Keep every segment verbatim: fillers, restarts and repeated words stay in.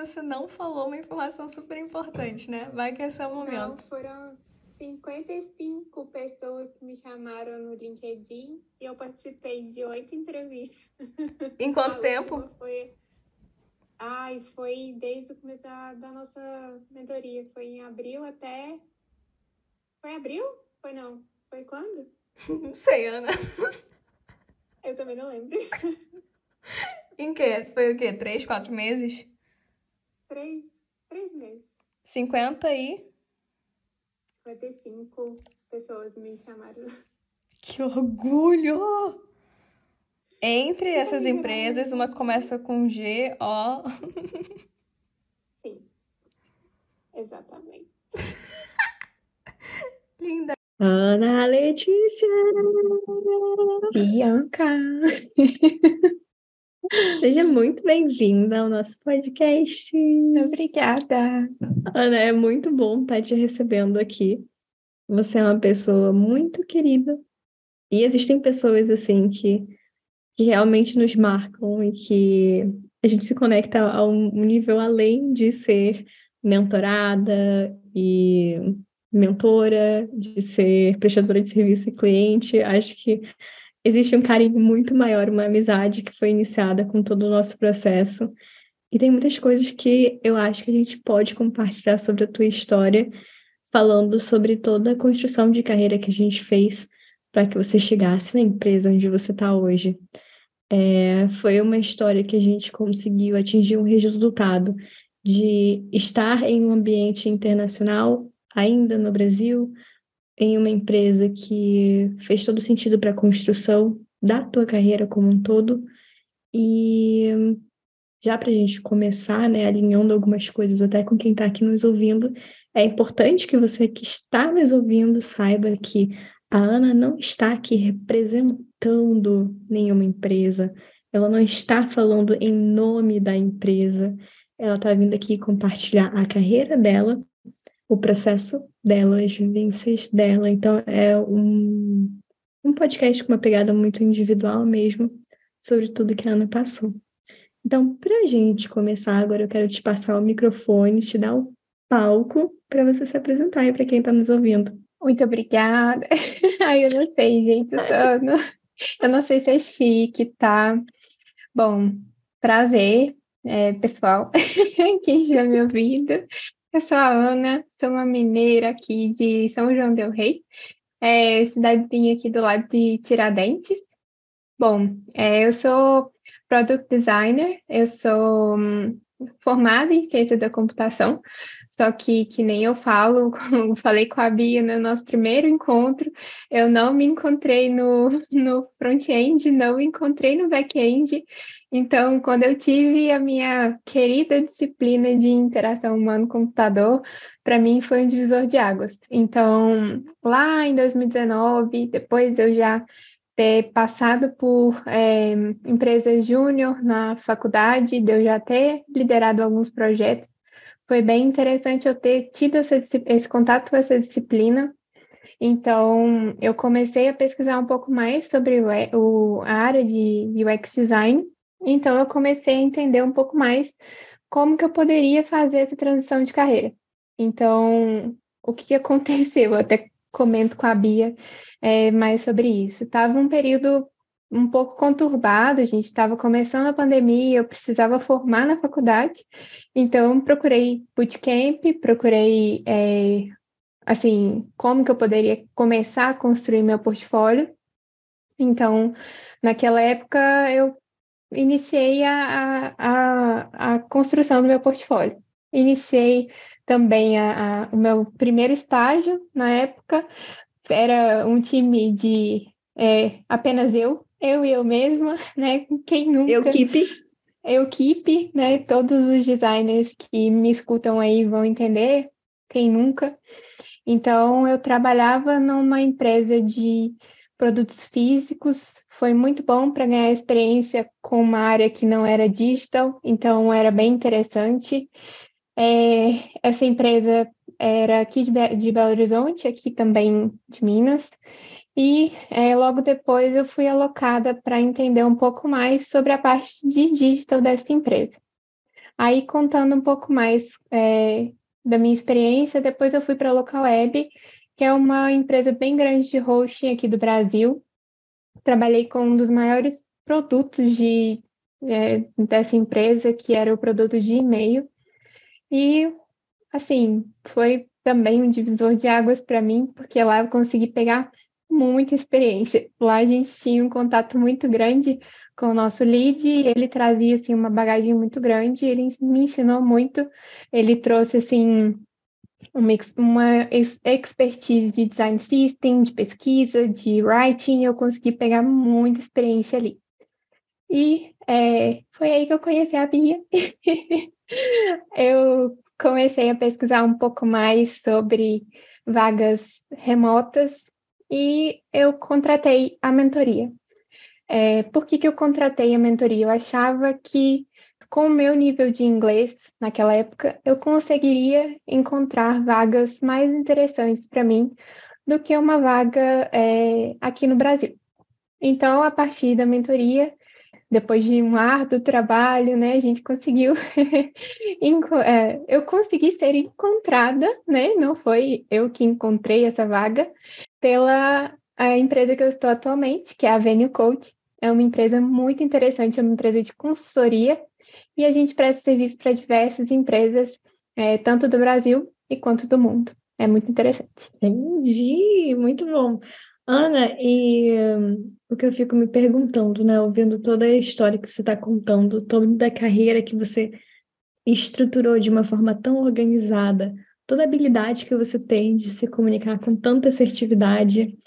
você não falou uma informação super importante, né? Vai que esse é o momento. Não, foram cinquenta e cinco pessoas que me chamaram no LinkedIn e eu participei de oito entrevistas. Em quanto A tempo? última foi... Ai, foi desde o começo da, da nossa mentoria. Foi em abril até... Foi abril? Foi não. Foi quando? Não sei, Ana. Eu também não lembro. Em quê? Foi o quê? Três, quatro meses? Três, três meses. cinquenta e... cinquenta e cinco pessoas me chamaram. Que orgulho! Entre essas empresas, uma começa com G, O... Sim, exatamente. Linda. Ana Letícia! Bianca! Seja muito bem-vinda ao nosso podcast. Obrigada. Ana, é muito bom estar te recebendo aqui. Você é uma pessoa muito querida. E existem pessoas, assim, que, que realmente nos marcam e que a gente se conecta a um nível além de ser mentorada e mentora, de ser prestadora de serviço e cliente. Acho que existe um carinho muito maior, uma amizade que foi iniciada com todo o nosso processo. E tem muitas coisas que eu acho que a gente pode compartilhar sobre a tua história, falando sobre toda a construção de carreira que a gente fez para que você chegasse na empresa onde você está hoje. É, foi uma história que a gente conseguiu atingir um resultado de estar em um ambiente internacional, ainda no Brasil, em uma empresa que fez todo sentido para a construção da tua carreira como um todo. E já para a gente começar, né, alinhando algumas coisas até com quem está aqui nos ouvindo, é importante que você que está nos ouvindo saiba que a Ana não está aqui representando nenhuma empresa, ela não está falando em nome da empresa, ela está vindo aqui compartilhar a carreira dela, o processo dela, as vivências dela. Então, é um, um podcast com uma pegada muito individual mesmo, sobre tudo que a Ana passou. Então, para a gente começar agora, eu quero te passar o microfone, te dar o palco para você se apresentar aí para quem está nos ouvindo. Muito obrigada. Ai, eu não sei, gente, eu, tô, não, eu não sei se é chique, tá? Bom, prazer, é, pessoal, quem estiver me ouvindo. Eu sou a Ana, sou uma mineira aqui de São João del Rei, é, cidadezinha aqui do lado de Tiradentes. Bom, é, eu sou Product Designer, eu sou hum, formada em Ciência da Computação, só que, que nem eu falo, como falei com a Bia no nosso primeiro encontro, eu não me encontrei no, no front-end, não me encontrei no back-end. Então, quando eu tive a minha querida disciplina de interação humano-computador, para mim foi um divisor de águas. Então, lá em dois mil e dezenove, depois eu já ter passado por é, empresa júnior na faculdade, de eu já ter liderado alguns projetos, foi bem interessante eu ter tido essa, esse contato com essa disciplina. Então, eu comecei a pesquisar um pouco mais sobre o, o, a área de U X Design. Então, eu comecei a entender um pouco mais como que eu poderia fazer essa transição de carreira. Então, o que aconteceu? Eu até comento com a Bia é, mais sobre isso. Estava um período um pouco conturbado, a gente estava começando a pandemia, eu precisava formar na faculdade, então procurei bootcamp, procurei, é, assim, como que eu poderia começar a construir meu portfólio. Então, naquela época, eu iniciei a, a, a construção do meu portfólio. Iniciei também a, a, o meu primeiro estágio na época, era um time de é, apenas eu, eu e eu mesma, né? Quem nunca? Equipe. Equipe, né? Todos os designers que me escutam aí vão entender, quem nunca? Então, eu trabalhava numa empresa de produtos físicos, foi muito bom para ganhar experiência com uma área que não era digital, então era bem interessante. É, essa empresa era aqui de, Be- de Belo Horizonte, aqui também de Minas, e é, logo depois eu fui alocada para entender um pouco mais sobre a parte de digital dessa empresa. Aí, contando um pouco mais é, da minha experiência, depois eu fui para a Localweb, que é uma empresa bem grande de hosting aqui do Brasil. Trabalhei com um dos maiores produtos de, é, dessa empresa, que era o produto de e-mail. E, assim, foi também um divisor de águas para mim, porque lá eu consegui pegar muita experiência. Lá a gente tinha um contato muito grande com o nosso lead, e ele trazia, assim, uma bagagem muito grande, ele me ensinou muito, ele trouxe, assim, uma, ex- uma ex- expertise de design system, de pesquisa, de writing, e eu consegui pegar muita experiência ali. E é, foi aí que eu conheci a Bia. Eu comecei a pesquisar um pouco mais sobre vagas remotas e eu contratei a mentoria. É, por que que eu contratei a mentoria? Eu achava que, com o meu nível de inglês naquela época, eu conseguiria encontrar vagas mais interessantes para mim do que uma vaga, é, aqui no Brasil. Então, a partir da mentoria, depois de um árduo trabalho, né, a gente conseguiu, enco- é, eu consegui ser encontrada, né, não foi eu que encontrei essa vaga, pela a empresa que eu estou atualmente, que é a Avenue Code. É uma empresa muito interessante, é uma empresa de consultoria, e a gente presta serviço para diversas empresas, é, tanto do Brasil e quanto do mundo. É muito interessante. Entendi, muito bom. Ana, e hum, o que eu fico me perguntando, né, ouvindo toda a história que você está contando, toda a carreira que você estruturou de uma forma tão organizada, toda a habilidade que você tem de se comunicar com tanta assertividade,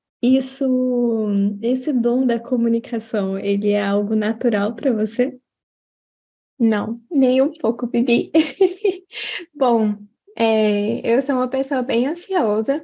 isso, esse dom da comunicação, ele é algo natural para você? Não, nem um pouco, Bibi. Bom, é, eu sou uma pessoa bem ansiosa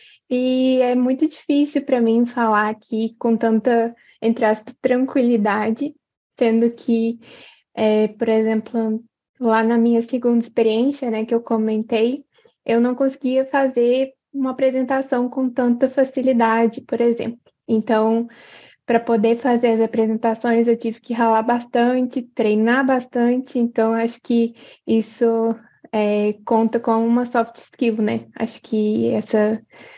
e é muito difícil para mim falar aqui com tanta, entre aspas, tranquilidade, sendo que, é, por exemplo, lá na minha segunda experiência, né, que eu comentei, eu não conseguia fazer uma apresentação com tanta facilidade, por exemplo. Então, para poder fazer as apresentações, eu tive que ralar bastante, treinar bastante, então acho que isso é, conta como uma soft skill, né? Acho que essa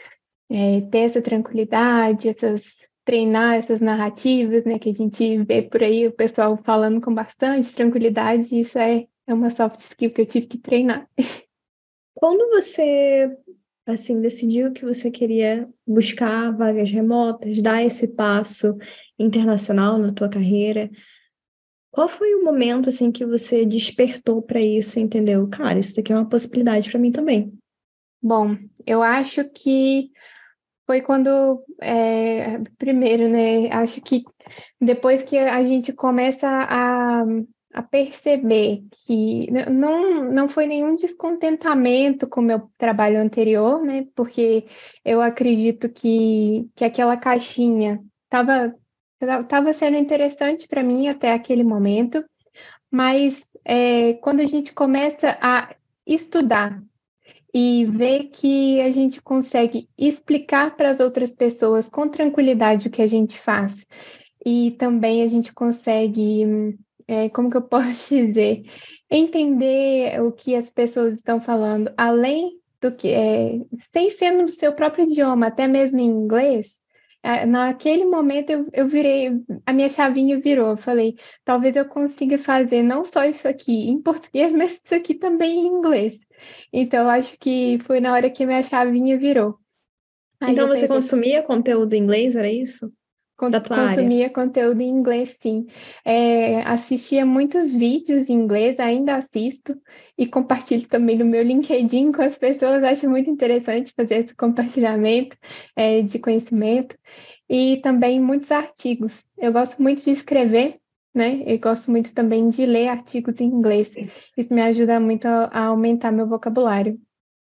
é, ter essa tranquilidade, essas treinar essas narrativas, né, que a gente vê por aí o pessoal falando com bastante tranquilidade, isso é, é uma soft skill que eu tive que treinar. Quando você, assim, decidiu que você queria buscar vagas remotas, dar esse passo internacional na tua carreira, qual foi o momento, assim, que você despertou para isso, e entendeu? Cara, isso daqui é uma possibilidade para mim também. Bom, eu acho que foi quando, é, primeiro, né? Acho que depois que a gente começa a, a perceber que n- não, não foi nenhum descontentamento com o meu trabalho anterior, né? Porque eu acredito que, que aquela caixinha estava estava sendo interessante para mim até aquele momento, mas é, quando a gente começa a estudar e ver que a gente consegue explicar para as outras pessoas com tranquilidade o que a gente faz. E também a gente consegue, é, como que eu posso dizer, entender o que as pessoas estão falando, além do que é, sem ser no seu próprio idioma, até mesmo em inglês. é, Naquele momento eu, eu virei, a minha chavinha virou. Eu falei, talvez eu consiga fazer não só isso aqui em português, mas isso aqui também em inglês. Então, eu acho que foi na hora que minha chavinha virou. Aí Então eu você pensei, consumia conteúdo em inglês, era isso? con- Da tua área? consumia conteúdo em inglês, sim. É, assistia muitos vídeos em inglês, ainda assisto, e compartilho também no meu LinkedIn com as pessoas. Acho muito interessante fazer esse compartilhamento, é, de conhecimento. E também muitos artigos. Eu gosto muito de escrever, né? Eu gosto muito também de ler artigos em inglês. Isso me ajuda muito a, a aumentar meu vocabulário.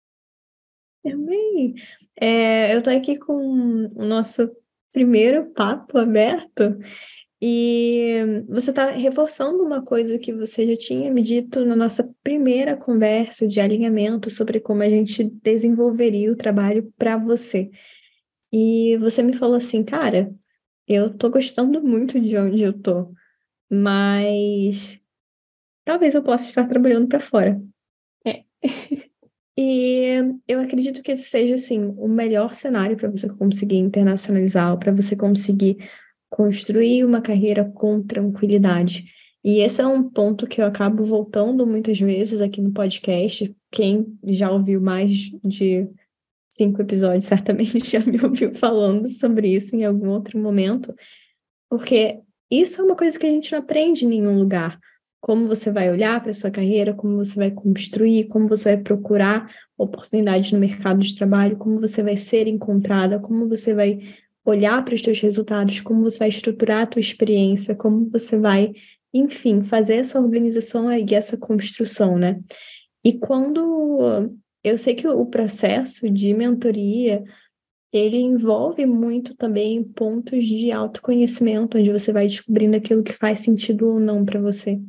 Amei. É, eu tô aqui com o nosso primeiro papo aberto e você está reforçando uma coisa que você já tinha me dito na nossa primeira conversa de alinhamento sobre como a gente desenvolveria o trabalho para você. E você me falou assim, cara, eu tô gostando muito de onde eu tô, mas talvez eu possa estar trabalhando para fora. É. E eu acredito que esse seja, assim, o melhor cenário para você conseguir internacionalizar, para você conseguir construir uma carreira com tranquilidade. E esse é um ponto que eu acabo voltando muitas vezes aqui no podcast. Quem já ouviu mais de cinco episódios certamente já me ouviu falando sobre isso em algum outro momento, porque isso é uma coisa que a gente não aprende em nenhum lugar. Como você vai olhar para a sua carreira, como você vai construir, como você vai procurar oportunidades no mercado de trabalho, como você vai ser encontrada, como você vai olhar para os seus resultados, como você vai estruturar a tua experiência, como você vai, enfim, fazer essa organização e essa construção, né? E quando eu sei que o processo de mentoria ele envolve muito também pontos de autoconhecimento, onde você vai descobrindo aquilo que faz sentido ou não para você.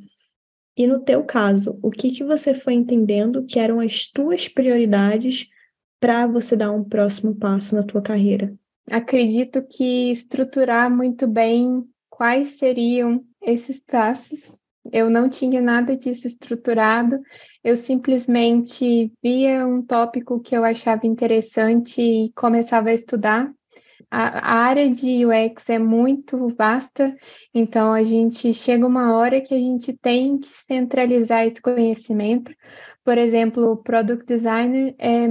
E no teu caso, o que que você foi entendendo que eram as tuas prioridades para você dar um próximo passo na tua carreira? Acredito que estruturar muito bem quais seriam esses passos. Eu não tinha nada disso estruturado, eu simplesmente via um tópico que eu achava interessante e começava a estudar. A, a área de U X é muito vasta, então a gente chega uma hora que a gente tem que centralizar esse conhecimento. Por exemplo, o Product Design é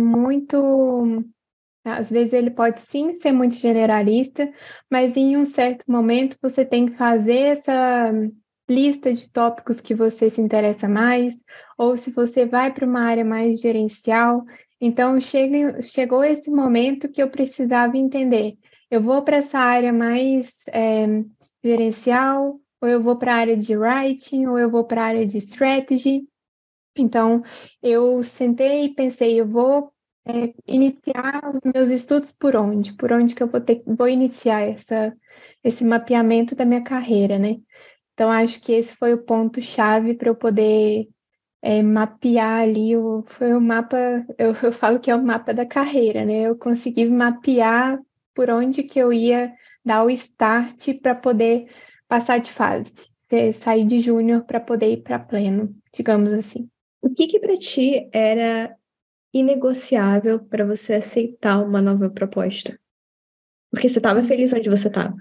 muito. Às vezes ele pode sim ser muito generalista, mas em um certo momento você tem que fazer essa lista de tópicos que você se interessa mais, ou se você vai para uma área mais gerencial. Então chega, chegou esse momento que eu precisava entender. Eu vou para essa área mais é, gerencial, ou eu vou para a área de writing, ou eu vou para a área de strategy. Então, eu sentei e pensei, eu vou é, iniciar os meus estudos por onde? Por onde que eu vou ter, vou iniciar essa, esse mapeamento da minha carreira, né? Então, acho que esse foi o ponto-chave para eu poder é, mapear ali, o, foi o mapa, eu, eu falo que é o mapa da carreira, né? Eu consegui mapear por onde que eu ia dar o start para poder passar de fase, ter- sair de júnior para poder ir para pleno, digamos assim. O que que para ti era inegociável para você aceitar uma nova proposta? Porque você estava feliz onde você estava.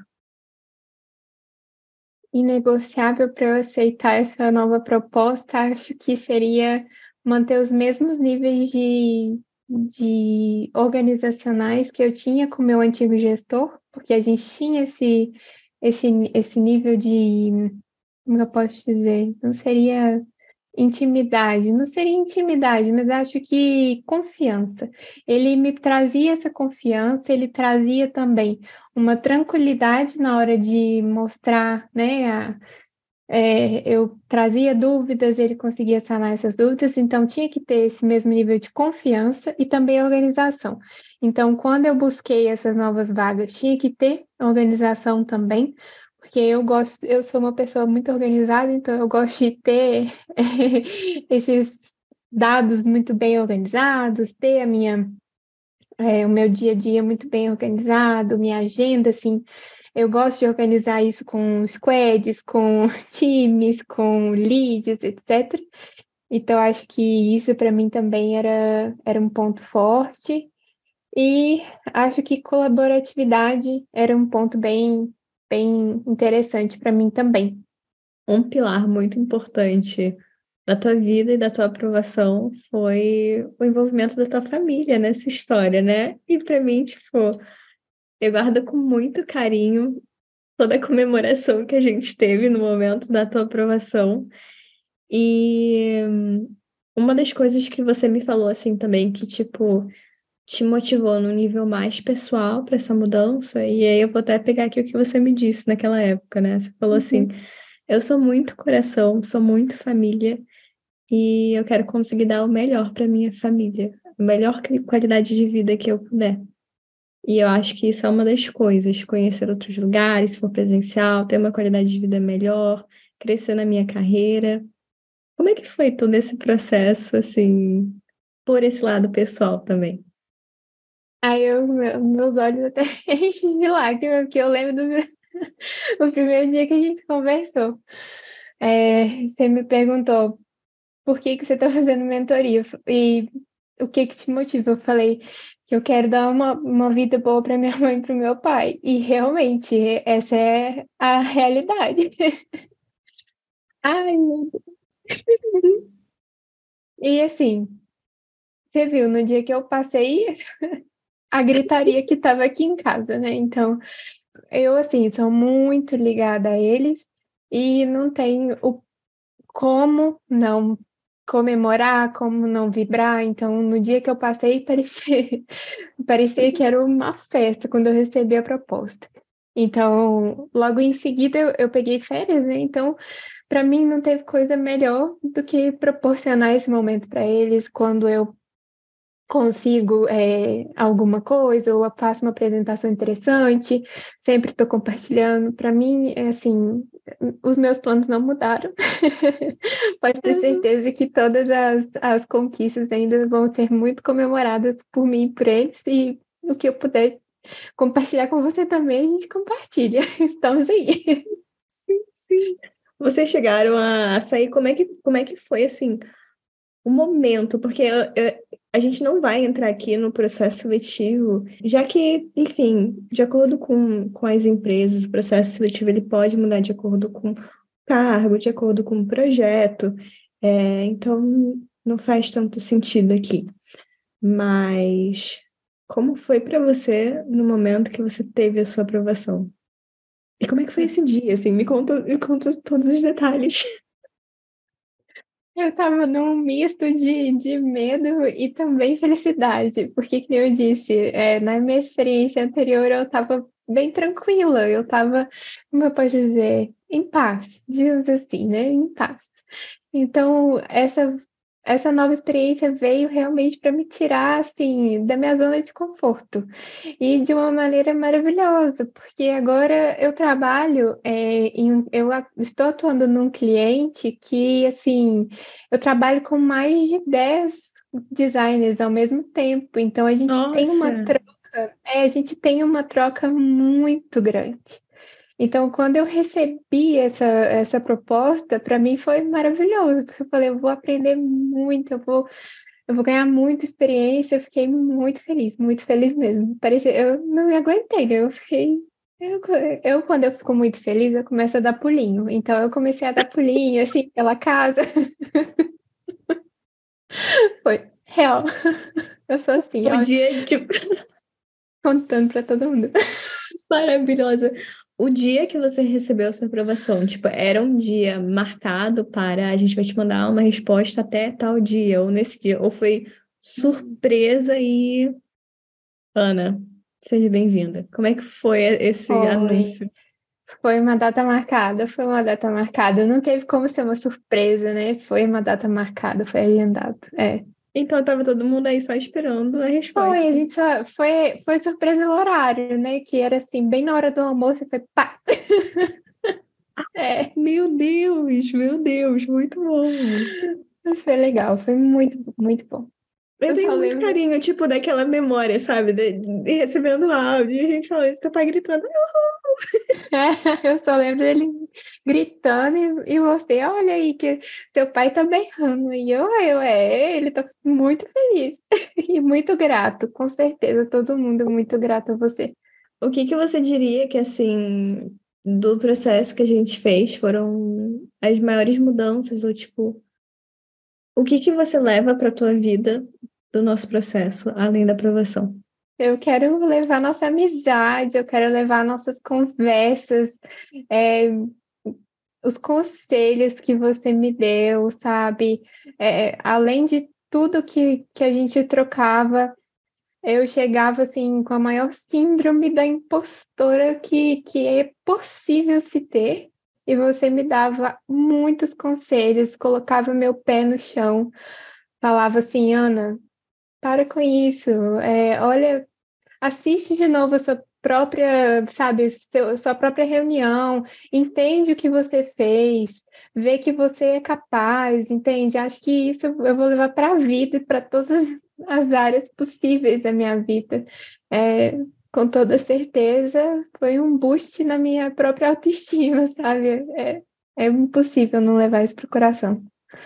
Inegociável para eu aceitar essa nova proposta, acho que seria manter os mesmos níveis de, de organizacionais que eu tinha com o meu antigo gestor, porque a gente tinha esse, esse, esse nível de, como eu posso dizer, não seria intimidade, não seria intimidade, mas acho que confiança. Ele me trazia essa confiança, ele trazia também uma tranquilidade na hora de mostrar, né? A, é, eu trazia dúvidas, ele conseguia sanar essas dúvidas, então tinha que ter esse mesmo nível de confiança e também organização. Então, quando eu busquei essas novas vagas, tinha que ter organização também, porque eu gosto, eu sou uma pessoa muito organizada, então eu gosto de ter esses dados muito bem organizados, ter a minha, é, o meu dia a dia muito bem organizado, minha agenda, assim, eu gosto de organizar isso com squads, com times, com leads, etcétera. Então, acho que isso para mim também era, era um ponto forte. E acho que colaboratividade era um ponto bem, bem interessante para mim também. Um pilar muito importante da tua vida e da tua aprovação foi o envolvimento da tua família nessa história, né? E para mim, tipo, eu guardo com muito carinho toda a comemoração que a gente teve no momento da tua aprovação. E uma das coisas que você me falou assim também, que tipo, te motivou no nível mais pessoal para essa mudança, e aí eu vou até pegar aqui o que você me disse naquela época, né? Você falou assim: Uhum. eu sou muito coração, sou muito família, e eu quero conseguir dar o melhor para minha família, a melhor quali- qualidade de vida que eu puder. E eu acho que isso é uma das coisas, conhecer outros lugares, se for presencial, ter uma qualidade de vida melhor, crescer na minha carreira. Como é que foi todo esse processo, assim, por esse lado pessoal também? Aí eu, meu- meus olhos até enchem de lágrimas, porque eu lembro do meu- o primeiro dia que a gente conversou. É, você me perguntou por que que você está fazendo mentoria e o que que te motiva. Eu falei que eu quero dar uma, uma vida boa para minha mãe e para o meu pai. E realmente, essa é a realidade. Ai, meu Deus. E assim, você viu, no dia que eu passei a gritaria que estava aqui em casa, né? Então, eu, assim, sou muito ligada a eles e não tenho o como não comemorar, como não vibrar. Então, no dia que eu passei, parecia, parecia que era uma festa quando eu recebi a proposta. Então, logo em seguida, eu, eu peguei férias, né? Então, para mim, não teve coisa melhor do que proporcionar esse momento para eles quando eu consigo é, alguma coisa ou eu faço uma apresentação interessante, sempre estou compartilhando. Para mim, é assim, os meus planos não mudaram. Pode ter Uhum. certeza que todas as, as conquistas ainda vão ser muito comemoradas por mim e por eles, e o que eu puder compartilhar com você também, a gente compartilha. Estamos aí. Sim, sim. Vocês chegaram a sair, como é que, como é que foi, assim, o momento? Porque eu- eu- a gente não vai entrar aqui no processo seletivo, já que, enfim, de acordo com, com as empresas, o processo seletivo ele pode mudar de acordo com o cargo, de acordo com o projeto, é, então não faz tanto sentido aqui. Mas como foi para você no momento que você teve a sua aprovação? E como é que foi esse dia, assim? Me conta, me conta todos os detalhes. Eu estava num misto de, de medo e também felicidade, porque, que nem eu disse, é, na minha experiência anterior eu estava bem tranquila, eu estava, como eu posso dizer, em paz, digamos assim, né? Em paz. Então, essa, essa nova experiência veio realmente para me tirar, assim, da minha zona de conforto. E de uma maneira maravilhosa, porque agora eu trabalho, é, em, um- eu a- estou atuando num cliente que, assim, eu trabalho com mais de dez designers ao mesmo tempo. Então, a gente tem uma Nossa, troca, é, a gente tem uma troca muito grande. Então, quando eu recebi essa, essa proposta, para mim foi maravilhoso, porque eu falei, eu vou aprender muito, eu vou, eu vou ganhar muita experiência. Eu fiquei muito feliz, muito feliz mesmo. Parecia, eu não me aguentei, né? Eu fiquei. Eu, eu, quando eu fico muito feliz, eu começo a dar pulinho. Então, eu comecei a dar pulinho, assim, pela casa. Foi real. Eu sou assim, o ó, dia, tipo, contando para todo mundo. maravilhosa. O dia que você recebeu sua aprovação, tipo, era um dia marcado para a gente vai te mandar uma resposta até tal dia, ou nesse dia, ou foi surpresa e Ana, seja bem-vinda. Como é que foi esse Foi. anúncio? Foi uma data marcada, foi uma data marcada. Não teve como ser uma surpresa, né? Foi uma data marcada, foi agendado. É. Então, tava todo mundo aí só esperando a Foi, a resposta. gente só foi, foi surpresa o horário, né? Que era assim, bem na hora do almoço, e foi pá! É, Meu Deus, meu Deus, muito bom. mas foi legal, foi muito, muito bom. Eu Eu só tenho muito lembro, carinho, tipo, daquela memória, sabe? De, de recebendo áudio, e a gente fala isso, teu pai gritando. eu só lembro dele gritando e, e você, olha aí que teu pai tá berrando. E eu, eu, é, ele tá muito feliz e muito grato, com certeza, todo mundo é muito grato a você. O que que você diria que, assim, do processo que a gente fez foram as maiores mudanças, ou, tipo, o que que você leva para tua vida do nosso processo, além da aprovação? Eu quero levar nossa amizade, eu quero levar nossas conversas, é, os conselhos que você me deu, sabe? É, além de tudo que, que a gente trocava, eu chegava assim com a maior síndrome da impostora que, que é possível se ter, e você me dava muitos conselhos, colocava meu pé no chão, falava assim, Ana, para com isso, é, olha. Assiste de novo a sua própria, sabe, seu- sua própria reunião, entende o que você fez, vê que você é capaz, entende? Acho que isso eu vou levar para a vida e para todas as as áreas possíveis da minha vida. É, com toda certeza, foi um boost na minha própria autoestima, sabe? É, É impossível não levar isso pro coração.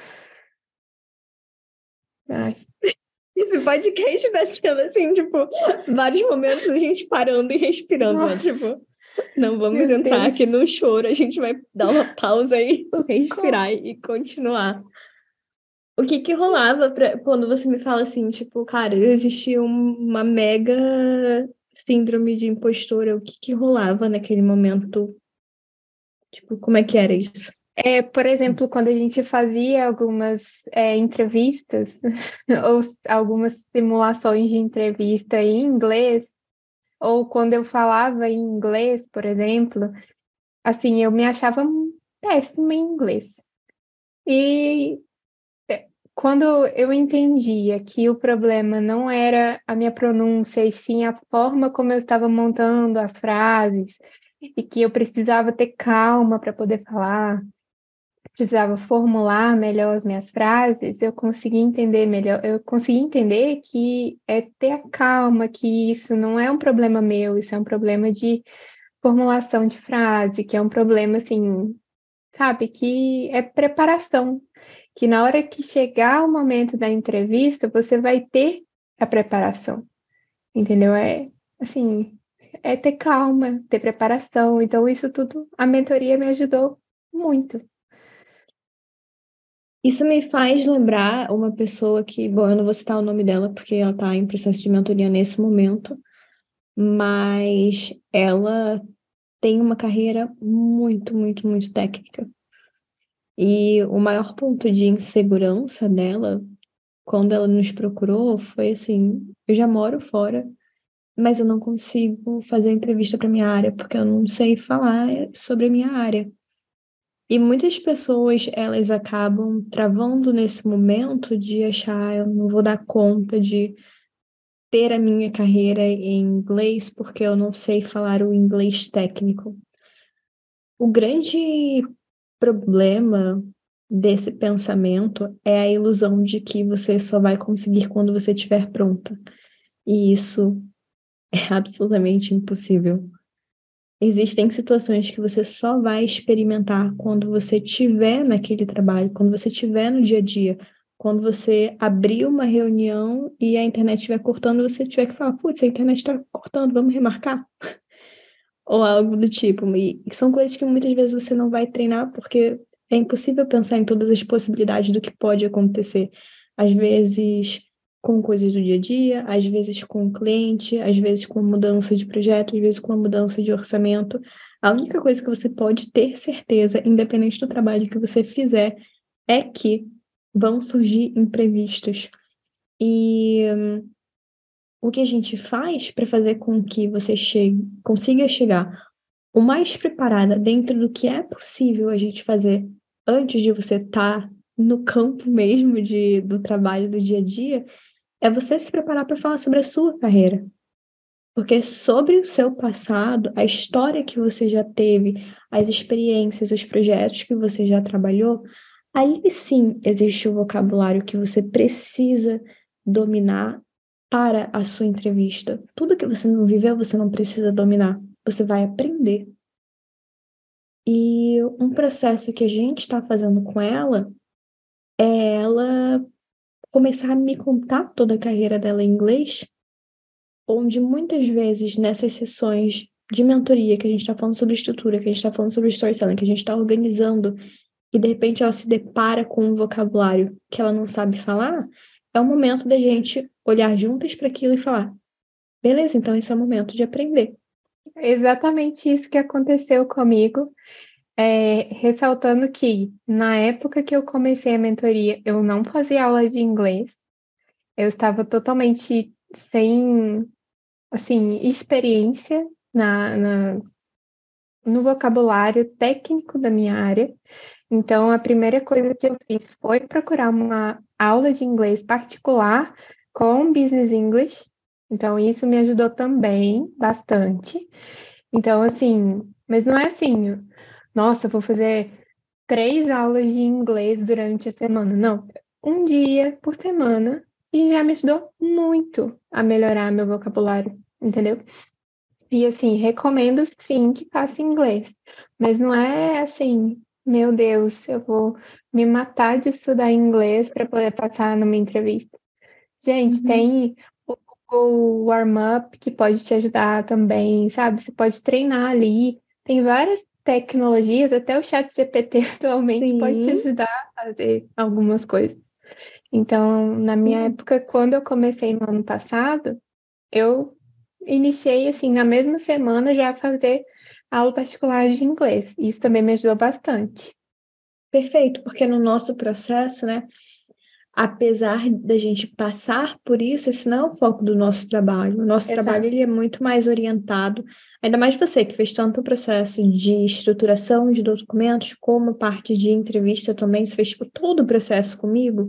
Ai, Esse podcast tá sendo assim, tipo, vários momentos a gente parando e respirando, né? nossa, Tipo, não vamos meu entrar Deus, aqui no choro, a gente vai dar uma pausa e socorro. respirar e continuar. O que que rolava pra, quando você me fala assim, tipo, cara, existia um- uma mega síndrome de impostora, o que que rolava naquele momento? Tipo, como é que era isso? É, por exemplo, quando a gente fazia algumas é, entrevistas ou s- algumas simulações de entrevista em inglês, ou quando eu falava em inglês, por exemplo, assim, eu me achava péssima em inglês. E quando eu entendia que o problema não era a minha pronúncia, e sim a forma como eu estava montando as frases, e que eu precisava ter calma para poder falar, precisava formular melhor as minhas frases, eu consegui entender melhor, eu consegui entender que é ter a calma, que isso não é um problema meu, isso é um problema de formulação de frase, que é um problema assim, sabe, que é preparação, que na hora que chegar o momento da entrevista, você vai ter a preparação, entendeu? É assim, é ter calma, ter preparação. Então, isso tudo, a mentoria me ajudou muito. Isso me faz lembrar uma pessoa que, bom, eu não vou citar o nome dela porque ela está em processo de mentoria nesse momento, mas ela tem uma carreira muito, muito, muito técnica. E o maior ponto de insegurança dela, quando ela nos procurou, foi assim: eu já moro fora, mas eu não consigo fazer entrevista para minha área porque eu não sei falar sobre a minha área. E muitas pessoas, elas acabam travando nesse momento de achar, "Ah, eu não vou dar conta de ter a minha carreira em inglês porque eu não sei falar o inglês técnico." O grande problema desse pensamento é a ilusão de que você só vai conseguir quando você estiver pronta. E isso é absolutamente impossível. Existem situações que você só vai experimentar quando você estiver naquele trabalho, quando você estiver no dia a dia, quando você abrir uma reunião e a internet estiver cortando, você tiver que falar, putz, a internet está cortando, vamos remarcar? Ou algo do tipo. E são coisas que muitas vezes você não vai treinar porque é impossível pensar em todas as possibilidades do que pode acontecer. Às vezes com coisas do dia a dia, às vezes com o cliente, às vezes com mudança de projeto, às vezes com a mudança de orçamento. A única coisa que você pode ter certeza, independente do trabalho que você fizer, é que vão surgir imprevistos. E o que a gente faz para fazer com que você chegue, consiga chegar o mais preparada dentro do que é possível a gente fazer antes de você estar no campo mesmo de, do trabalho do dia a dia, é você se preparar para falar sobre a sua carreira. Porque sobre o seu passado, a história que você já teve, as experiências, os projetos que você já trabalhou, ali sim existe o vocabulário que você precisa dominar para a sua entrevista. Tudo que você não viveu, você não precisa dominar. Você vai aprender. E um processo que a gente está fazendo com ela é ela começar a me contar toda a carreira dela em inglês, onde muitas vezes nessas sessões de mentoria, que a gente está falando sobre estrutura, que a gente está falando sobre storytelling, que a gente está organizando, e de repente ela se depara com um vocabulário que ela não sabe falar, é o momento da gente olhar juntas para aquilo e falar: beleza, então esse é o momento de aprender. Exatamente isso que aconteceu comigo. É, ressaltando que na época que eu comecei a mentoria, eu não fazia aula de inglês, eu estava totalmente sem, assim, experiência na, na, no vocabulário técnico da minha área. Então, a primeira coisa que eu fiz foi procurar uma aula de inglês particular com Business English. Então, isso me ajudou também bastante. Então, assim, mas não é assim, nossa, vou fazer três aulas de inglês durante a semana. Não, um dia por semana e já me ajudou muito a melhorar meu vocabulário, entendeu? E assim, recomendo sim que faça inglês, mas não é assim. Meu Deus, eu vou me matar de estudar inglês para poder passar numa entrevista. Gente, Uhum. tem o Google Warm-up que pode te ajudar também, sabe? Você pode treinar ali. Tem várias tecnologias, até o chat G P T atualmente pode te Sim, ajudar a fazer algumas coisas. Então, na minha sim. época, quando eu comecei no ano passado, eu iniciei assim, na mesma semana já a fazer aula particular de inglês. Isso também me ajudou bastante. Perfeito, porque no nosso processo, né, apesar da gente passar por isso, esse não é o foco do nosso trabalho. O nosso trabalho Exato. ele é muito mais orientado, ainda mais você que fez tanto o processo de estruturação de documentos, como parte de entrevista também, você fez tipo, todo o processo comigo.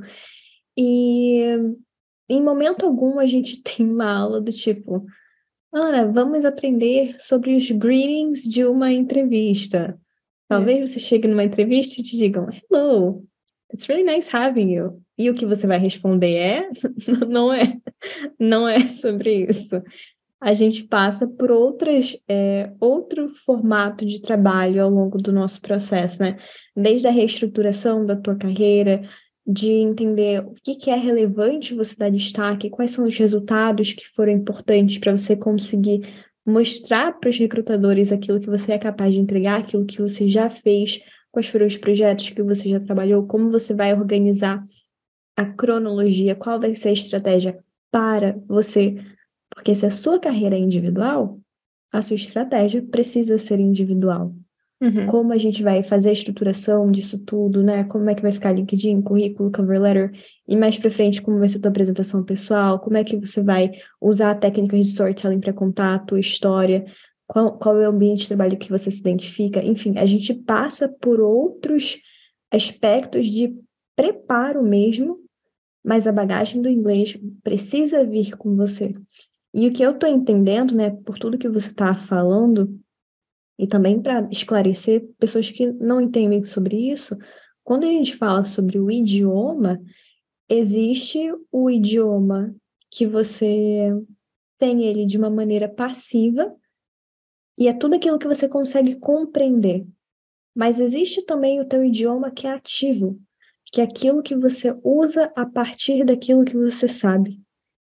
E em momento algum a gente tem uma aula do tipo, Ana, vamos aprender sobre os greetings de uma entrevista. É. Talvez você chegue numa entrevista e te digam, Hello, it's really nice having you. E o que você vai responder é? Não é, não é sobre isso. A gente passa por outras, é, outro formato de trabalho ao longo do nosso processo, né? Desde a reestruturação da tua carreira, de entender o que que é relevante você dar destaque, quais são os resultados que foram importantes para você conseguir mostrar para os recrutadores aquilo que você é capaz de entregar, aquilo que você já fez, quais foram os projetos que você já trabalhou, como você vai organizar a cronologia, qual vai ser a estratégia para você, porque se a sua carreira é individual, a sua estratégia precisa ser individual. Uhum. Como a gente vai fazer a estruturação disso tudo, né? Como é que vai ficar LinkedIn, currículo, cover letter, e mais para frente, como vai ser a tua apresentação pessoal, como é que você vai usar técnicas de storytelling para contar a tua história, qual, qual é o ambiente de trabalho que você se identifica, enfim, a gente passa por outros aspectos de preparo mesmo, mas a bagagem do inglês precisa vir com você. E o que eu estou entendendo, né, por tudo que você está falando, e também para esclarecer pessoas que não entendem sobre isso, quando a gente fala sobre o idioma, existe o idioma que você tem ele de uma maneira passiva, e é tudo aquilo que você consegue compreender. Mas existe também o teu idioma que é ativo, que é aquilo que você usa a partir daquilo que você sabe.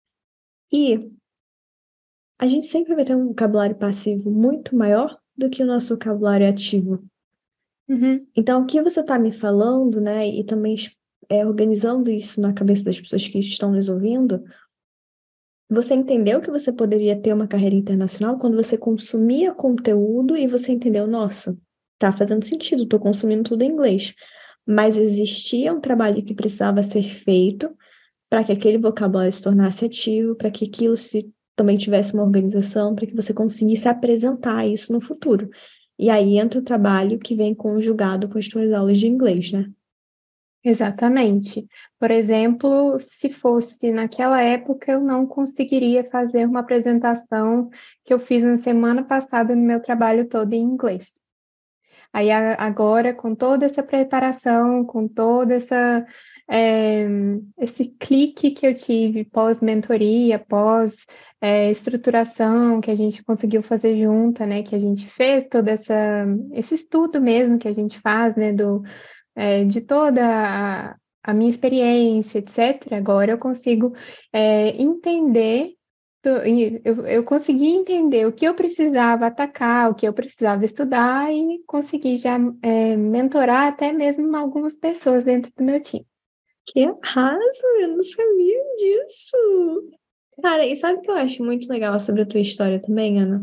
E a gente sempre vai ter um vocabulário passivo muito maior do que o nosso vocabulário ativo. Uhum. Então, o que você está me falando, né, e também é, organizando isso na cabeça das pessoas que estão nos ouvindo, você entendeu que você poderia ter uma carreira internacional quando você consumia conteúdo e você entendeu, nossa, tá fazendo sentido, estou consumindo tudo em inglês. Mas existia um trabalho que precisava ser feito para que aquele vocabulário se tornasse ativo, para que aquilo se também tivesse uma organização, para que você conseguisse apresentar isso no futuro. E aí entra o trabalho que vem conjugado com as tuas aulas de inglês, né? Exatamente. Por exemplo, se fosse naquela época, eu não conseguiria fazer uma apresentação que eu fiz na semana passada no meu trabalho todo em inglês. Aí a- agora, com toda essa preparação, com toda essa é, esse clique que eu tive pós-mentoria, pós é, estruturação que a gente conseguiu fazer junta, né? Que a gente fez todo essa, esse estudo mesmo que a gente faz, né? Do, é, de toda a, a minha experiência, etcétera. Agora eu consigo é, entender do- e Eu, eu consegui entender o que eu precisava atacar, o que eu precisava estudar e consegui já é, mentorar até mesmo algumas pessoas dentro do meu time. Que arraso! Eu não sabia disso! Cara, e sabe o que eu acho muito legal sobre a tua história também, Ana?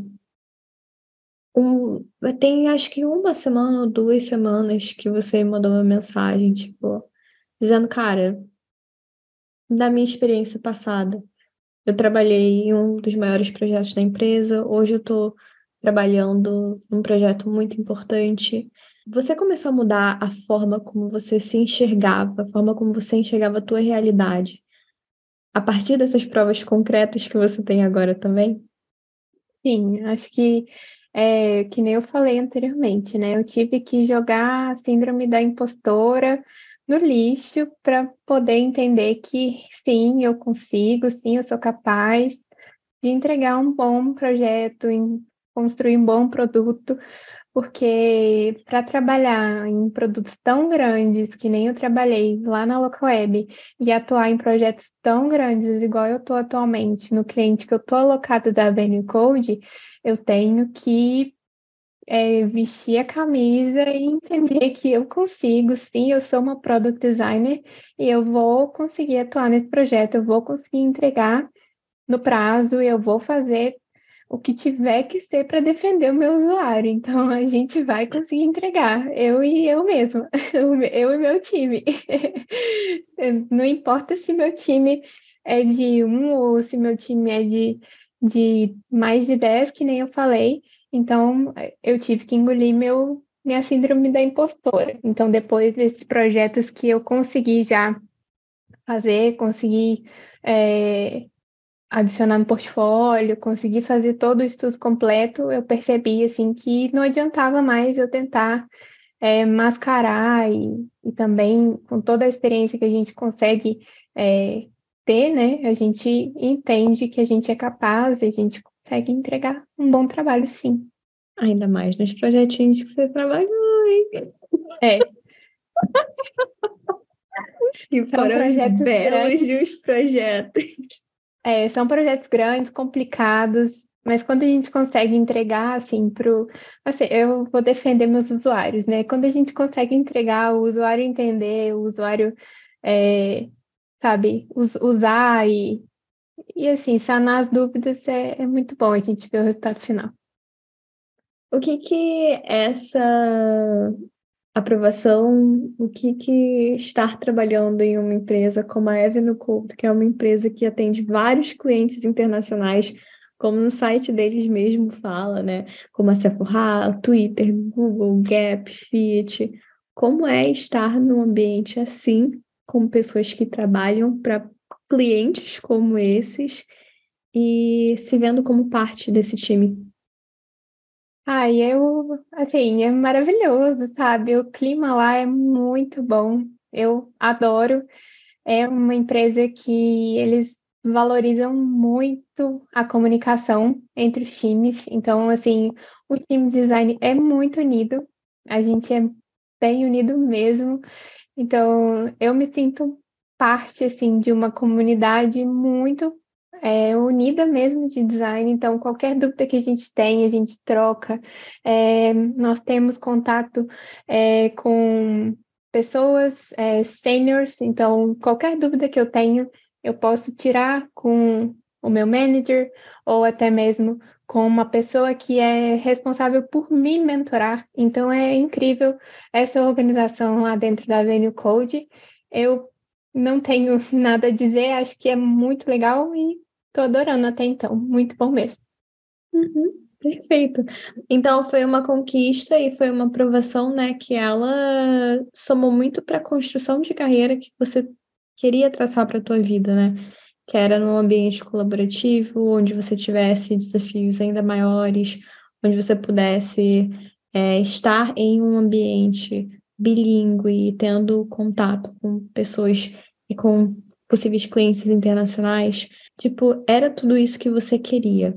Um, tem acho que uma semana ou duas semanas que você mandou uma mensagem, tipo, dizendo, cara, da minha experiência passada, eu trabalhei em um dos maiores projetos da empresa, hoje eu estou trabalhando num projeto muito importante. Você começou a mudar a forma como você se enxergava, a forma como você enxergava a tua realidade, a partir dessas provas concretas que você tem agora também? Sim, acho que é, que nem eu falei anteriormente, né? Eu tive que jogar a síndrome da impostora no lixo para poder entender que sim, eu consigo, sim, eu sou capaz de entregar um bom projeto, em construir um bom produto. porque para trabalhar em produtos tão grandes que nem eu trabalhei lá na Localweb e atuar em projetos tão grandes igual eu estou atualmente no cliente que eu estou alocado da Avenue Code, eu tenho que é, vestir a camisa e entender que eu consigo, sim, eu sou uma product designer e eu vou conseguir atuar nesse projeto, eu vou conseguir entregar no prazo, eu vou fazer o que tiver que ser para defender o meu usuário. Então a gente vai conseguir entregar, eu e eu mesma, eu e meu time. Não importa se meu time é de um ou se meu time é de, de mais de dez, que nem eu falei. Então eu tive que engolir meu, minha síndrome da impostora. Então, depois desses projetos que eu consegui já fazer, consegui. É, adicionar no portfólio, conseguir fazer todo o estudo completo, eu percebi assim que não adiantava mais eu tentar é, mascarar e, e também com toda a experiência que a gente consegue é, ter, né? A gente entende que a gente é capaz e a gente consegue entregar um bom trabalho, sim. Ainda mais nos projetinhos que você trabalhou, hein? É, Que são foram os projetos belos grandes. de uns projetos. É, são projetos grandes, complicados, mas quando a gente consegue entregar, assim, pro... Assim, eu vou defender meus usuários, né? Quando a gente consegue entregar, o usuário entender, o usuário, é, sabe, us- usar e, e, assim, sanar as dúvidas, é, é muito bom a gente ver o resultado final. O que que essa aprovação, o que que estar trabalhando em uma empresa como a Avenue Code, que é uma empresa que atende vários clientes internacionais, como no site deles mesmo fala, né? Como a Sephora, Twitter, Google, Gap, Fiat. Como é estar num ambiente assim, com pessoas que trabalham para clientes como esses e se vendo como parte desse time? Ah, e eu, assim, é maravilhoso, sabe? O clima lá é muito bom. Eu adoro. É uma empresa que eles valorizam muito a comunicação entre os times. Então, assim, o time de design é muito unido. A gente é bem unido mesmo. Então, eu me sinto parte, assim, de uma comunidade muito é, unida mesmo de design. Então, qualquer dúvida que a gente tem, a gente troca. É, nós temos contato é, com pessoas é, seniors, então qualquer dúvida que eu tenha, eu posso tirar com o meu manager ou até mesmo com uma pessoa que é responsável por me mentorar. Então é incrível essa organização lá dentro da Avenue Code. Eu não tenho nada a dizer, acho que é muito legal e tô adorando até então, muito bom mesmo. Uhum, perfeito. Então foi uma conquista e foi uma aprovação, né, que ela somou muito para a construção de carreira que você queria traçar para a tua vida, né? Que era num ambiente colaborativo, onde você tivesse desafios ainda maiores, onde você pudesse é, estar em um ambiente bilíngue e tendo contato com pessoas e com possíveis clientes internacionais. Tipo, era tudo isso que você queria.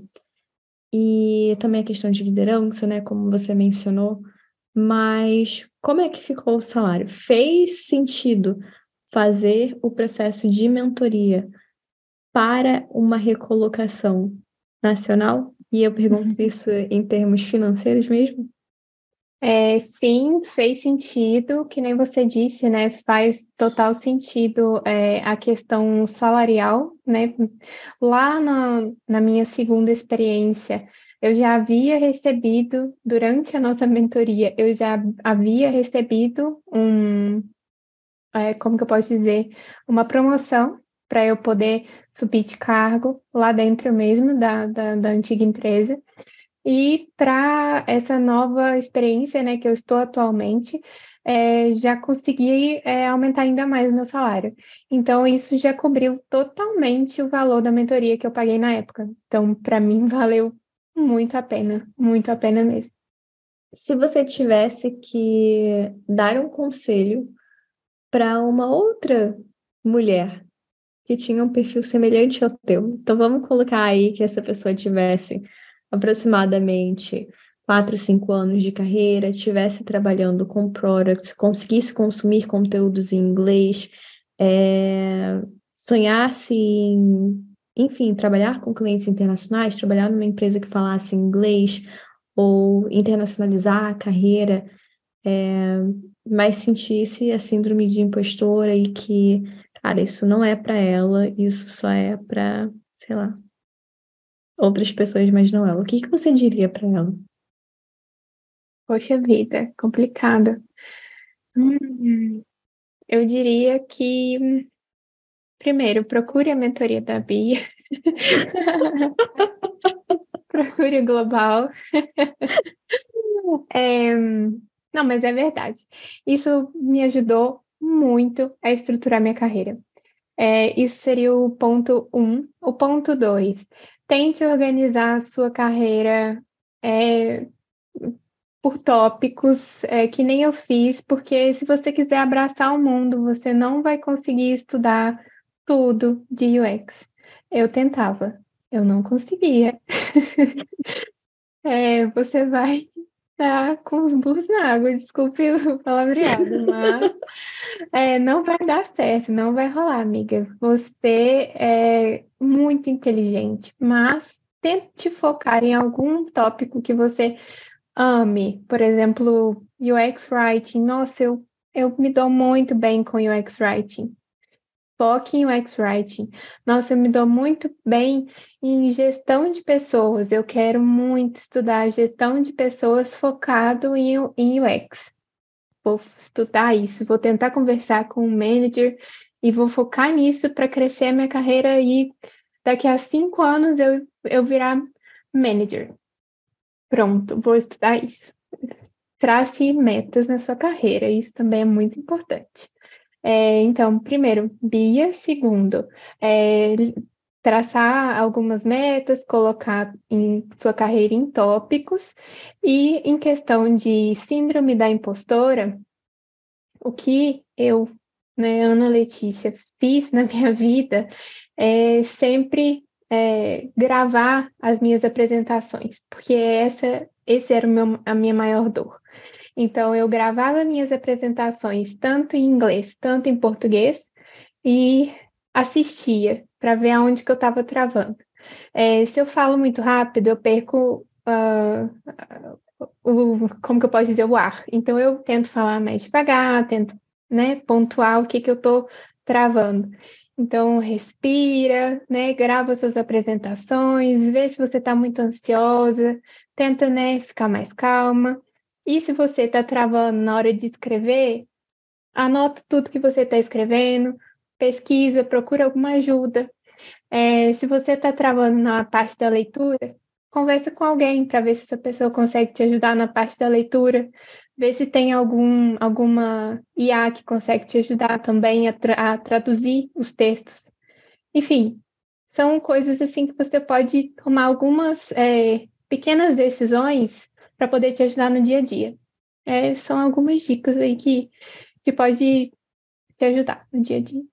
E também a questão de liderança, né, como você mencionou. Mas como é que ficou o salário? Fez sentido fazer o processo de mentoria para uma recolocação nacional? E eu pergunto isso em termos financeiros mesmo? É, sim, fez sentido, que nem você disse, né? Faz total sentido é, a questão salarial, né? Lá na, na minha segunda experiência, eu já havia recebido, durante a nossa mentoria, eu já havia recebido um, é, como que eu posso dizer, uma promoção para eu poder subir de cargo lá dentro mesmo da, da, da antiga empresa. E para essa nova experiência, né, que eu estou atualmente, é, já consegui, é, aumentar ainda mais o meu salário. Então, isso já cobriu totalmente o valor da mentoria que eu paguei na época. Então, para mim, valeu muito a pena, muito a pena mesmo. Se você tivesse que dar um conselho para uma outra mulher que tinha um perfil semelhante ao teu, então vamos colocar aí que essa pessoa tivesse aproximadamente quatro, cinco anos de carreira, estivesse trabalhando com products, conseguisse consumir conteúdos em inglês, é, sonhasse em, enfim, trabalhar com clientes internacionais, trabalhar numa empresa que falasse inglês, ou internacionalizar a carreira, é, mas sentisse a síndrome de impostora e que, cara, isso não é para ela, isso só é para, sei lá, outras pessoas, mas não ela. O que que você diria para ela? Poxa vida, complicado. Hum, eu diria que, primeiro, procure a mentoria da Bia. Procure o Global. É, não, mas é verdade. Isso me ajudou muito a estruturar minha carreira. É, isso seria o ponto um. O ponto dois, tente organizar a sua carreira é, por tópicos, é, que nem eu fiz, porque se você quiser abraçar o mundo, você não vai conseguir estudar tudo de U X. Eu tentava, eu não conseguia. É, você vai estar com os burros na água, desculpe o palavreado, mas é, não vai dar certo, não vai rolar, amiga. Você é muito inteligente, mas tente focar em algum tópico que você ame. Por exemplo, U X Writing. Nossa, eu, eu me dou muito bem com U X Writing. Foque em U X Writing. Nossa, eu me dou muito bem em gestão de pessoas. Eu quero muito estudar gestão de pessoas focado em, em U X. Vou estudar isso, vou tentar conversar com o manager e vou focar nisso para crescer a minha carreira e daqui a cinco anos eu, eu virar manager. Pronto, vou estudar isso. Trace metas na sua carreira, isso também é muito importante. É, então, primeiro, Bia. Segundo, é, traçar algumas metas, colocar em sua carreira em tópicos. E em questão de síndrome da impostora, o que eu, né, Ana Letícia, fiz na minha vida é sempre é, gravar as minhas apresentações, porque essa, esse era o meu, a minha maior dor. Então, eu gravava minhas apresentações tanto em inglês, tanto em português, e assistia para ver aonde que eu estava travando. É, se eu falo muito rápido, eu perco ah, o, como que eu posso dizer, o ar. Então, eu tento falar mais devagar, tento, né, pontuar o que que eu estou travando. Então, respira, né, grava suas apresentações, vê se você está muito ansiosa, tenta, né, ficar mais calma. E se você está travando na hora de escrever, anota tudo que você está escrevendo, pesquisa, procura alguma ajuda. É, se você está travando na parte da leitura, conversa com alguém para ver se essa pessoa consegue te ajudar na parte da leitura, ver se tem algum, alguma I A que consegue te ajudar também a, tra a traduzir os textos. Enfim, são coisas assim que você pode tomar algumas é, pequenas decisões para poder te ajudar no dia a dia. É, são algumas dicas aí que, que pode te ajudar no dia a dia.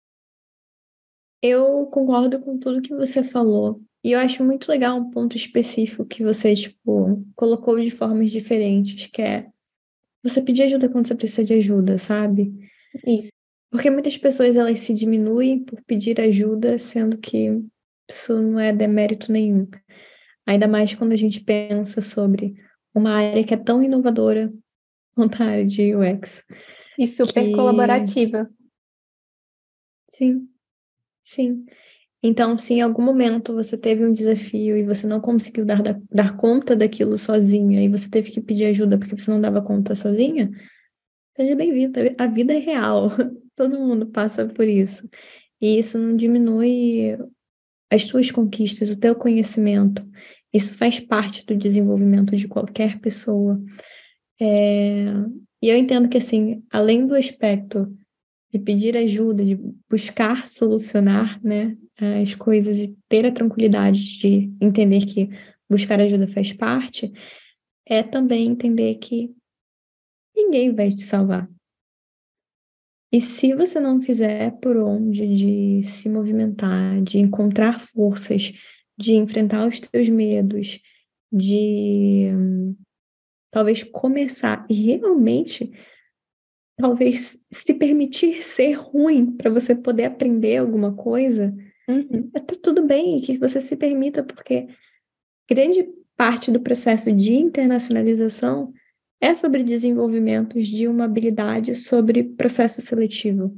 Eu concordo com tudo que você falou. E eu acho muito legal um ponto específico que você, tipo, colocou de formas diferentes, que é você pedir ajuda quando você precisa de ajuda, sabe? Isso. Porque muitas pessoas, elas se diminuem por pedir ajuda, sendo que isso não é demérito nenhum. Ainda mais quando a gente pensa sobre uma área que é tão inovadora quanto a área de U X. E super Que... colaborativa. Sim, sim. Então, se em algum momento você teve um desafio e você não conseguiu dar, dar, dar conta daquilo sozinha e você teve que pedir ajuda porque você não dava conta sozinha, seja bem-vindo. A vida é real. Todo mundo passa por isso. E isso não diminui as tuas conquistas, o teu conhecimento. Isso faz parte do desenvolvimento de qualquer pessoa. É... E eu entendo que, assim, além do aspecto de pedir ajuda, de buscar solucionar, né, as coisas e ter a tranquilidade de entender que buscar ajuda faz parte, é também entender que ninguém vai te salvar. E se você não fizer por onde de se movimentar, de encontrar forças, de enfrentar os teus medos de hum, talvez começar e realmente talvez se permitir ser ruim para você poder aprender alguma coisa, Uhum. tá tudo bem que você se permita, porque grande parte do processo de internacionalização é sobre desenvolvimentos de uma habilidade sobre processo seletivo.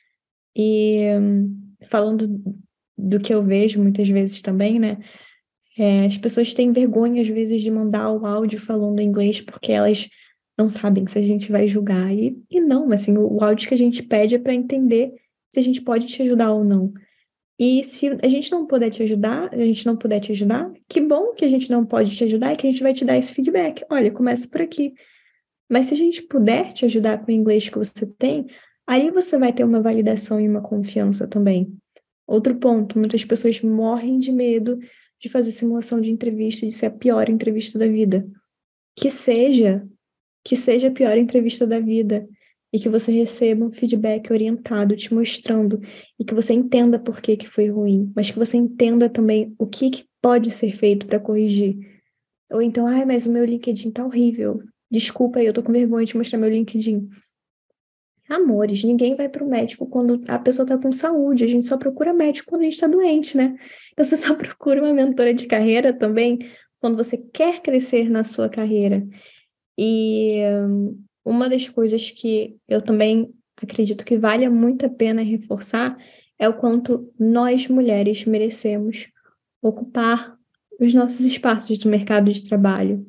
E hum, falando do que eu vejo muitas vezes também, né? É, as pessoas têm vergonha, às vezes, de mandar o áudio falando inglês porque elas não sabem se a gente vai julgar. E, e não, assim, o, o áudio que a gente pede é para entender se a gente pode te ajudar ou não. E se a gente não puder te ajudar, a gente não puder te ajudar, que bom que a gente não pode te ajudar e que a gente vai te dar esse feedback. Olha, começa por aqui. Mas se a gente puder te ajudar com o inglês que você tem, aí você vai ter uma validação e uma confiança também. Outro ponto, muitas pessoas morrem de medo de fazer simulação de entrevista, de ser a pior entrevista da vida. Que seja, que seja a pior entrevista da vida e que você receba um feedback orientado, te mostrando, e que você entenda por que que foi ruim, mas que você entenda também o que que pode ser feito para corrigir. Ou então, ai, mas o meu LinkedIn tá horrível. Desculpa aí, eu tô com vergonha de mostrar meu LinkedIn. Amores, ninguém vai para o médico quando a pessoa está com saúde, a gente só procura médico quando a gente está doente, né? Então você só procura uma mentora de carreira também quando você quer crescer na sua carreira. E hum, uma das coisas que eu também acredito que vale muito a pena reforçar é o quanto nós mulheres merecemos ocupar os nossos espaços do mercado de trabalho.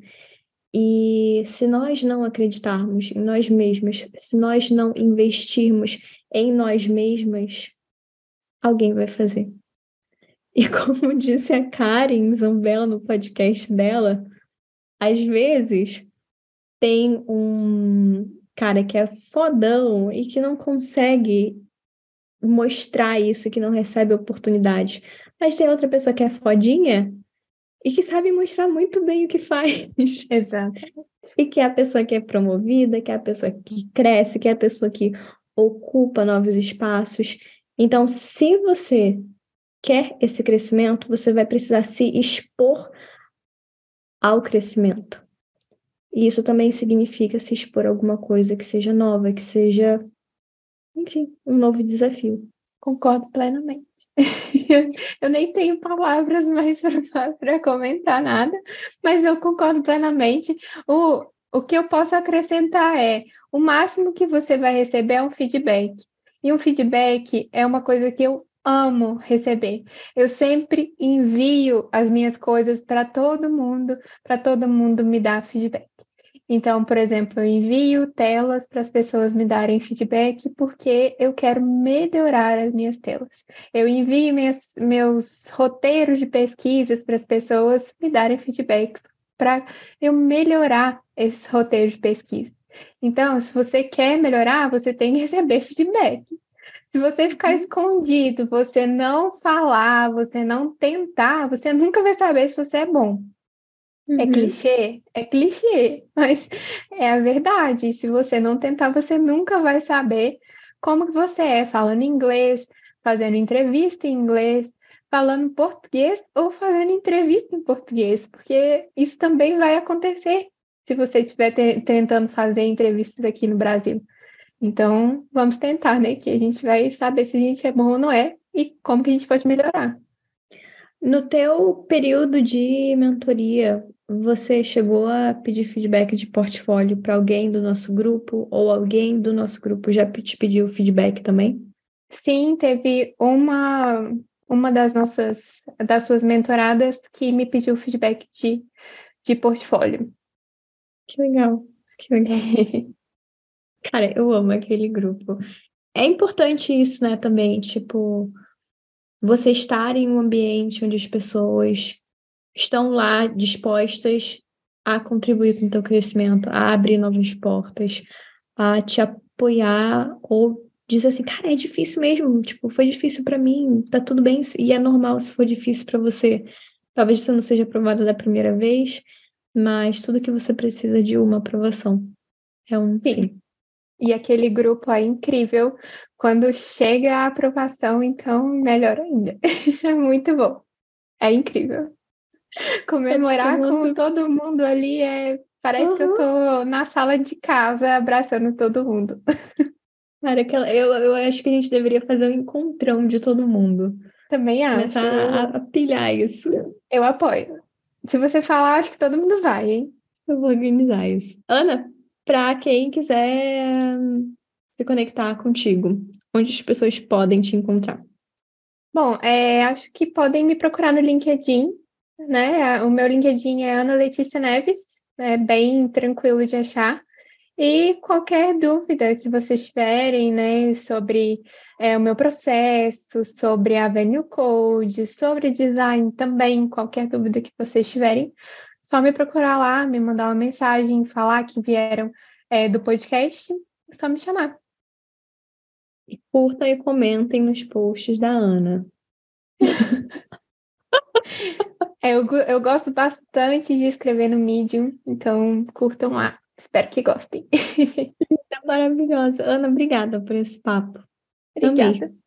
E se nós não acreditarmos em nós mesmas, se nós não investirmos em nós mesmas, alguém vai fazer. E como disse a Karen Zambello no podcast dela, às vezes tem um cara que é fodão e que não consegue mostrar isso, que não recebe oportunidade. Mas tem outra pessoa que é fodinha e que sabe mostrar muito bem o que faz. Exato. E que é a pessoa que é promovida, que é a pessoa que cresce, que é a pessoa que ocupa novos espaços. Então, se você quer esse crescimento, você vai precisar se expor ao crescimento. E isso também significa se expor a alguma coisa que seja nova, que seja, enfim, um novo desafio. Concordo plenamente. Eu nem tenho palavras mais para comentar nada, mas eu concordo plenamente. O, o que eu posso acrescentar é: o máximo que você vai receber é um feedback. E um feedback é uma coisa que eu amo receber. Eu sempre envio as minhas coisas para todo mundo, para todo mundo me dar feedback. Então, por exemplo, eu envio telas para as pessoas me darem feedback porque eu quero melhorar as minhas telas. Eu envio minhas, meus roteiros de pesquisas para as pessoas me darem feedbacks para eu melhorar esses roteiros de pesquisa. Então, se você quer melhorar, você tem que receber feedback. Se você ficar escondido, você não falar, você não tentar, você nunca vai saber se você é bom. É Uhum. clichê? É clichê, mas é a verdade. Se você não tentar, você nunca vai saber como que você é falando inglês, fazendo entrevista em inglês, falando português ou fazendo entrevista em português, porque isso também vai acontecer se você estiver te- tentando fazer entrevistas aqui no Brasil. Então, vamos tentar, né? Que a gente vai saber se a gente é bom ou não é e como que a gente pode melhorar. No teu período de mentoria, você chegou a pedir feedback de portfólio para alguém do nosso grupo ou alguém do nosso grupo já te pediu feedback também? Sim, teve uma, uma das nossas, das suas mentoradas que me pediu feedback de, de portfólio. Que legal, que legal. Cara, eu amo aquele grupo. É importante isso, né, também, tipo, você estar em um ambiente onde as pessoas estão lá dispostas a contribuir com o teu crescimento, a abrir novas portas, a te apoiar ou dizer assim, cara, é difícil mesmo, tipo, foi difícil pra mim, tá tudo bem e é normal se for difícil pra você. Talvez você não seja aprovada da primeira vez, mas tudo que você precisa é de uma aprovação. É um Sim, sim. e aquele grupo é incrível. Quando chega a aprovação, então melhor ainda. É muito bom. É incrível. Comemorar com muito. todo mundo ali é. Parece que eu Uhum. tô na sala de casa abraçando todo mundo. Cara, aquela, eu, eu acho que a gente deveria fazer um encontrão de todo mundo. Também Começar acho. a, a pilhar isso. Eu apoio. Se você falar, acho que todo mundo vai, hein? Eu vou organizar isso. Ana, para quem quiser se conectar contigo, onde as pessoas podem te encontrar? Bom, é, acho que podem me procurar no LinkedIn, né? O meu LinkedIn é Ana Letícia Neves, é bem tranquilo de achar. E qualquer dúvida que vocês tiverem, né, sobre é, o meu processo, sobre a Venue Code, sobre design também, qualquer dúvida que vocês tiverem, só me procurar lá, me mandar uma mensagem, falar que vieram é, do podcast, é só me chamar. E curtam e comentem nos posts da Ana. É, eu, go- eu gosto bastante de escrever no Medium, então curtam lá. Espero que gostem. Tá maravilhosa. Ana, obrigada por esse papo. Amei. Obrigada.